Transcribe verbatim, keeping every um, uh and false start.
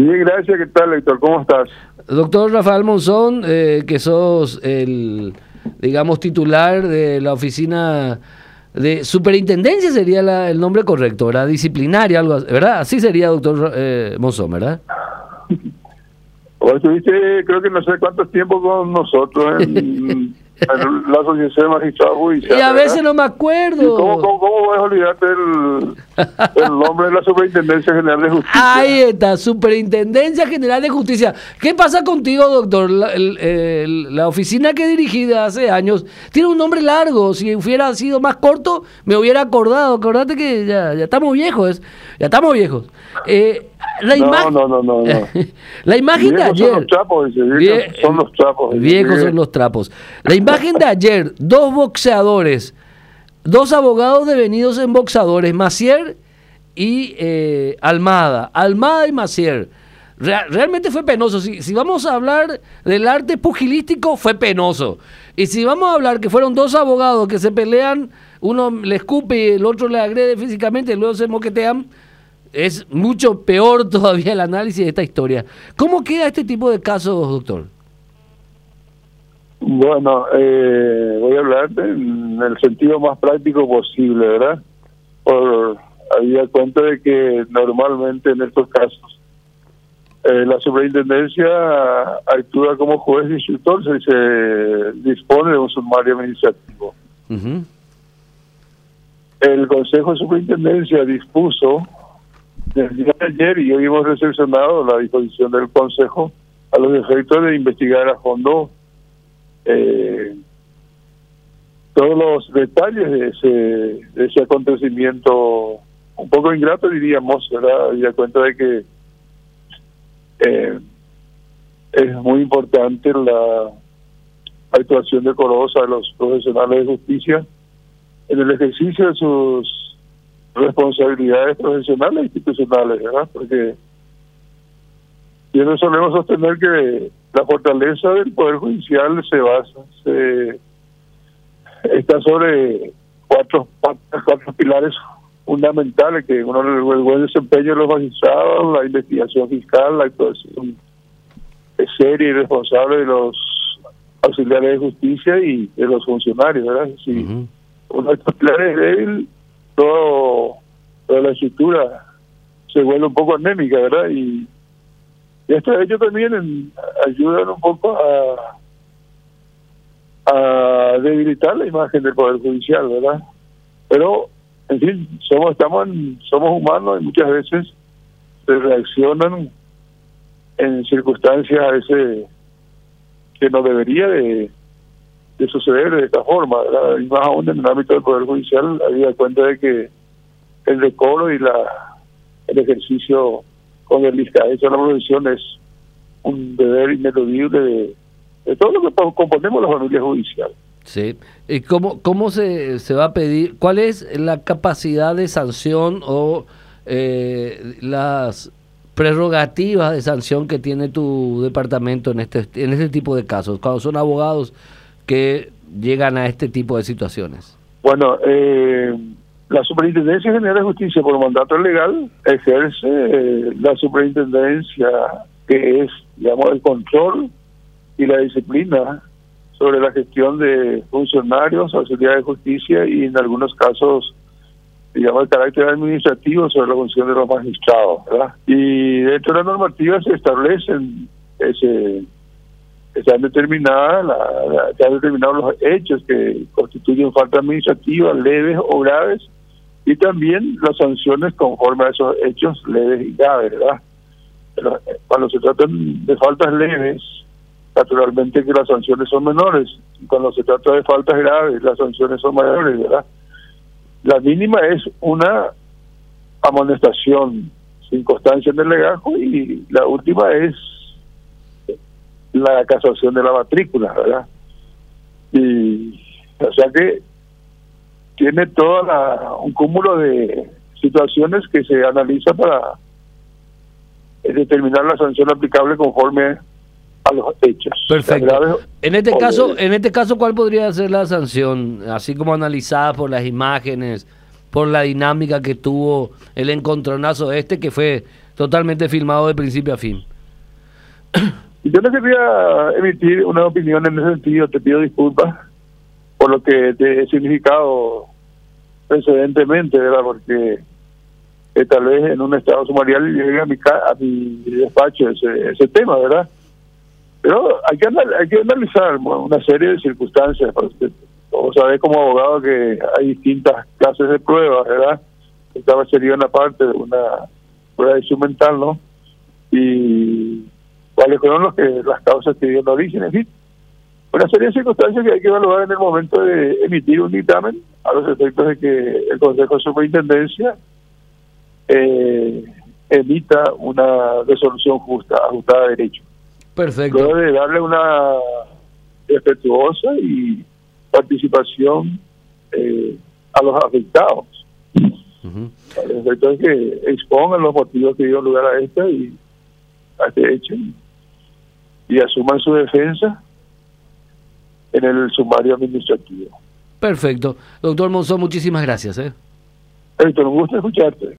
Bien, gracias. ¿Qué tal, Héctor? ¿Cómo estás? Doctor Rafael Monzón, eh, que sos el, digamos, titular de la oficina de superintendencia, sería la, el nombre correcto, ¿verdad? Disciplinaria, algo así, ¿verdad? Así sería, doctor eh, Monzón, ¿verdad? Vos estuviste, creo que no sé cuántos tiempos con nosotros en, en la Asociación de Magistrados Judiciales. Y a veces ¿verdad? No me acuerdo. ¿Cómo, cómo, cómo vas a olvidarte el, el nombre de la Superintendencia General de Justicia? Ahí está, Superintendencia General de Justicia. ¿Qué pasa contigo, doctor? La, el, el, la oficina que dirigí hace años tiene un nombre largo. Si hubiera sido más corto, me hubiera acordado. Acordate que ya, ya estamos viejos. Ya estamos viejos. Eh, la no, imagen, no, no, no, no. La imagen viejos de ayer. Son los trapos, dice, viejos Vie son los trapos. Dice, viejos son los trapos. La imagen de ayer, dos boxeadores, dos abogados devenidos en boxeadores, Macier y eh, Almada. Almada y Macier. Real, realmente fue penoso. Si, si vamos a hablar del arte pugilístico, fue penoso. Y si vamos a hablar que fueron dos abogados que se pelean, uno le escupe y el otro le agrede físicamente y luego se moquetean, es mucho peor todavía el análisis de esta historia. ¿Cómo queda este tipo de casos, doctor? Bueno, eh, voy a hablar en el sentido más práctico posible, ¿verdad? Por había cuenta de que normalmente en estos casos eh, la superintendencia actúa como juez instructor, se, se dispone de un sumario administrativo. Uh-huh. El Consejo de Superintendencia dispuso el día de ayer, y hoy hemos recepcionado la disposición del Consejo a los efectos de investigar a fondo eh, todos los detalles de ese, de ese acontecimiento un poco ingrato, diríamos, ¿verdad? Había cuenta de que eh, es muy importante la actuación decorosa de los profesionales de justicia en el ejercicio de sus responsabilidades profesionales e institucionales, ¿verdad? Porque siempre solemos sostener que la fortaleza del Poder Judicial se basa, se está sobre cuatro, cuatro pilares fundamentales, que uno es el buen desempeño de los magistrados, la investigación fiscal, la actuación seria y responsable de los auxiliares de justicia y de los funcionarios, ¿verdad? Si uh-huh. uno de estos pilares es débil, todo, toda la estructura se vuelve un poco anémica, ¿verdad? Y, y esto ellos también en, ayudan un poco a, a debilitar la imagen del Poder Judicial, ¿verdad? Pero, en fin, somos estamos en, somos humanos y muchas veces se reaccionan en circunstancias a veces que no debería de, de suceder de esta forma, ¿verdad? Y más aún en el ámbito del Poder Judicial, había cuenta de que el decoro y la el ejercicio con el derecho a la profesión es un deber ineludible de, de todo lo que componemos la familia judicial. Sí. ¿Y cómo, cómo se, se va a pedir? ¿Cuál es la capacidad de sanción o eh, las prerrogativas de sanción que tiene tu departamento en este en este tipo de casos, cuando son abogados que llegan a este tipo de situaciones? Bueno, eh, la Superintendencia General de Justicia, por mandato legal, ejerce eh, la superintendencia, que es, digamos, el control y la disciplina sobre la gestión de funcionarios, auxiliares de justicia y en algunos casos, digamos, el carácter administrativo sobre la función de los magistrados, ¿verdad? Y dentro de la normativa se establecen ese están determinadas la, la, están determinados los hechos que constituyen falta administrativa, leves o graves, y también las sanciones conforme a esos hechos leves y graves, ¿verdad? Pero cuando se tratan de faltas leves, naturalmente que las sanciones son menores, y cuando se trata de faltas graves, las sanciones son mayores, ¿verdad? La mínima es una amonestación sin constancia en el legajo, y la última es la casación de la matrícula, ¿verdad? Y o sea que tiene toda la, un cúmulo de situaciones que se analiza para determinar la sanción aplicable conforme a los hechos. Perfecto. En este caso, en este caso, ¿cuál podría ser la sanción, así como analizada por las imágenes, por la dinámica que tuvo el encontronazo este, que fue totalmente filmado de principio a fin. Y yo no quería emitir una opinión en ese sentido, te pido disculpas por lo que te he significado precedentemente, ¿verdad? Porque eh, tal vez en un estado sumarial llegue a mi, ca a mi despacho ese, ese tema, ¿verdad? Pero hay que, anal hay que analizar una serie de circunstancias. Vos sabés como abogado que hay distintas clases de pruebas, ¿verdad? Esta sería una parte de una prueba instrumental, ¿no? Y cuáles fueron los que, las causas que dieron origen, en fin. Una serie de circunstancias que hay que evaluar en el momento de emitir un dictamen, a los efectos de que el Consejo de Superintendencia eh, emita una resolución justa, ajustada a derecho. Perfecto. Luego de darle una respetuosa y participación eh, a los afectados. Uh-huh. A los efectos de que expongan los motivos que dieron lugar a esta y a este hecho y, y asuman su defensa en el sumario administrativo. Perfecto. Doctor Monzón, muchísimas gracias. ¿eh? Héctor, un gusto escucharte.